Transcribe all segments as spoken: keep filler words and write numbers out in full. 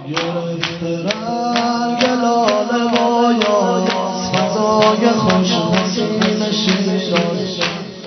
گرفته رنگ لاله و یاس فضای خوش نسیم شیراز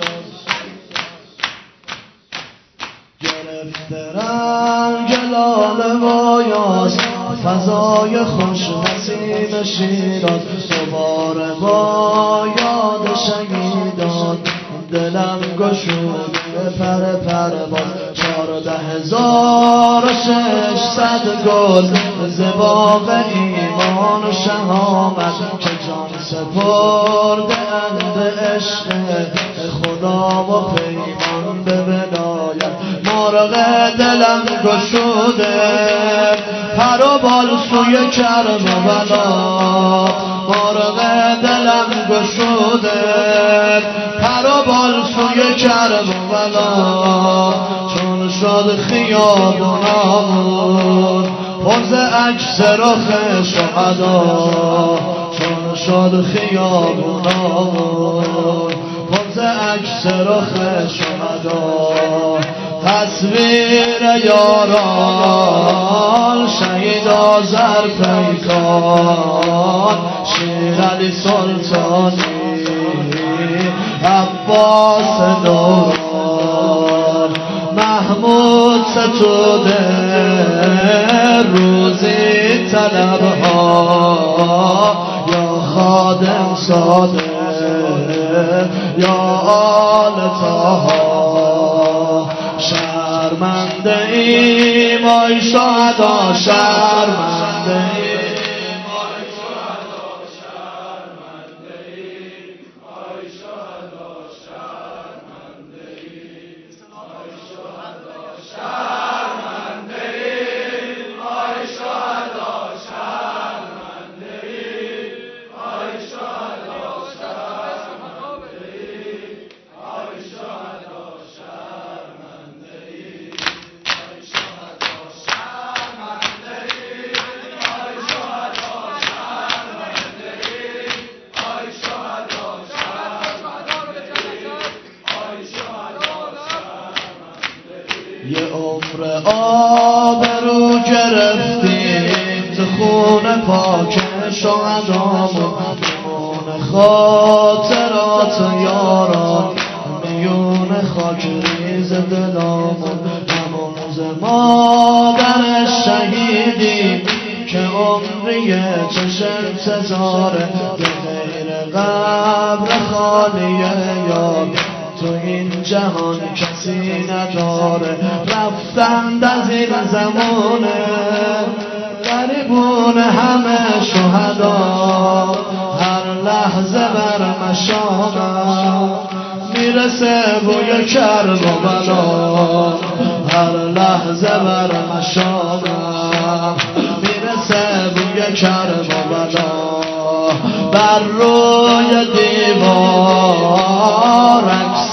گرفته رنگ لاله و یاس فضای خوش نسیم شیراز دوباره با یاد شهیدان دلم گشود پر پر باز چارده هزار و ششصد گل ز باغ ایمان و شهامت که جان سپرده اند عشق خدا و پیمان به ولایت مرغ دلم گشوده پر و بال سوی کربلا مرغ دلم گشوده پر و بال سوی کربلا چون شد خیابونامون پرز عکس رخ شهدا چون شد خیابونامون پرز عکس رخ شهدا تصویر یاران شهید آذر پیکان شیر علی سلطانی عباس دوران محمود ستوده روزی طلبها یا خادم ساده یا آل طاها شرمنده ایم آی شهدا شرمنده ایم یه عمر آبرو گرفتیم تو خون پاک شهدامون میون خاطرات یاران میون خاک ریز دلامون همون ز مادر شهیدیم که عمری چش انتظاره به غیر قبر خالیه یار تو این جهان کسی نداره رفتند از این زمانه غریبون همه شهدا هر لحظه بر مشامم میرسه بوی کربلا هر لحظه بر مشامم میرسه بوی کربلا بر روی دیوار عکس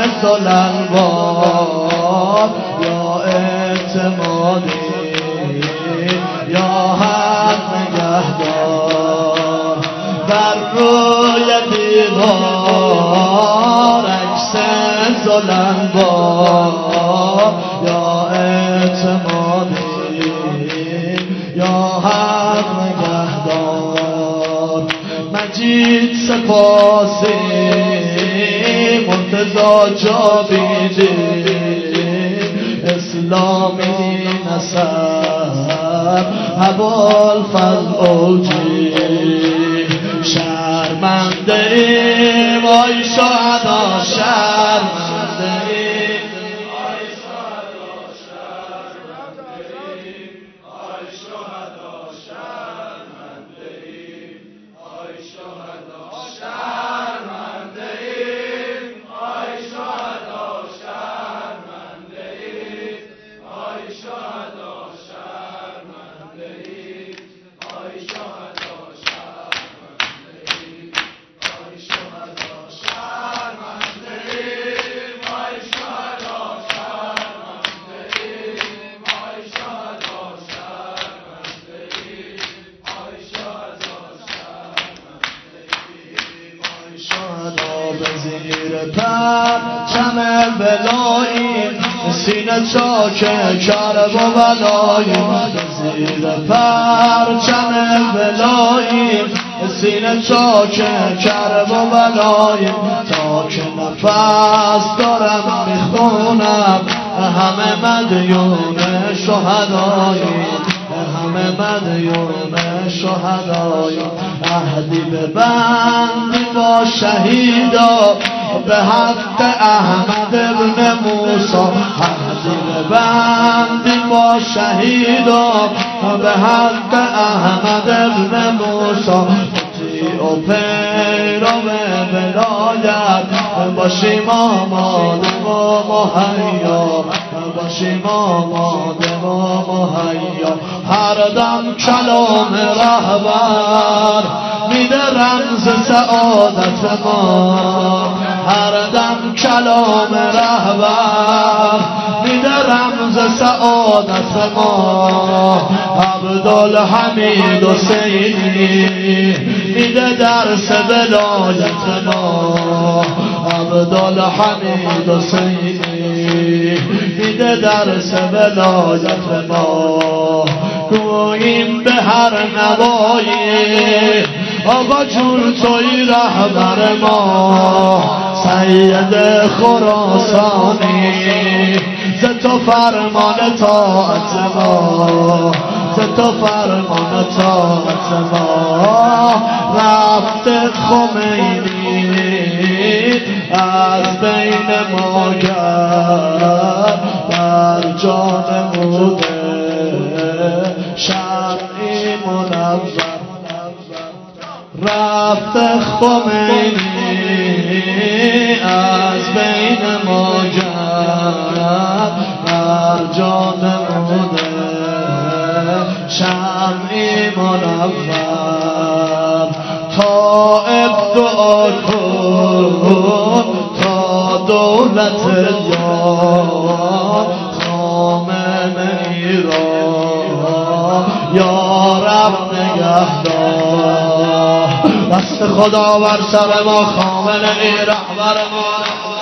دلنبار یا اعتمادی یا حق نگهدار بر روی دیوار عکس دلنبار یا اعتمادی یا حق نگهدار مجید سپاسی مرتضی جاویدی اسلامی نصر ابوالفضل اوجی شرمنده ایم آی شهدا شرمنده ایم آی شهدا شرمنده ایم آی شهدا شرمنده ایم آی شهدا شرمنده ایم آی شهدا شرمنده ایم آی شهدا شرمنده ایم آی شهدا شرمنده ایم آی شهدا شرمنده ایم آی شهدا شرمنده ایم آی شهدا شرمنده ایم آی شهدا شرمنده ایم آی شهدا به زیر پرچم بلایی سینه چاک کرب و بلاییم زیر پرچم ولاییم سینه چاک کرب و بلاییم تا که نفس دارم میخونم همه مدیون شهداییم همه مدیون شهداییم عهدی ببندیم با شهیدا به حق احمد ابن موسی عهدی ببندیم با شهیدا به حق احمد ابن موسی و پیرو ولایت باشیم آماده و مهیا باشیم آماده و مهیا هر دم کلام رهبر میده رمز سعادت ما هر دم کلام رهبر میده رمز سعادت ما عبدالحمید حسینی میده درس ولایت ما عبدالحمید حسینی میده درس ولایت ما گوییم به هر نوایی آقا جون توی رهبر ما سید خراسانی ز تو فرمان طاعت ما ز تو فرمان طاعت ما رفت خمینی از بین ما کرد بر جان موده شمعی منور رفت خمینی از بین ما کرد بر جان موده شمعی منور طائب دعا کن تا دولت یار خامنه ای را یا رب نگهدار دست خدا بر سر ما خامنه ای رهبر ما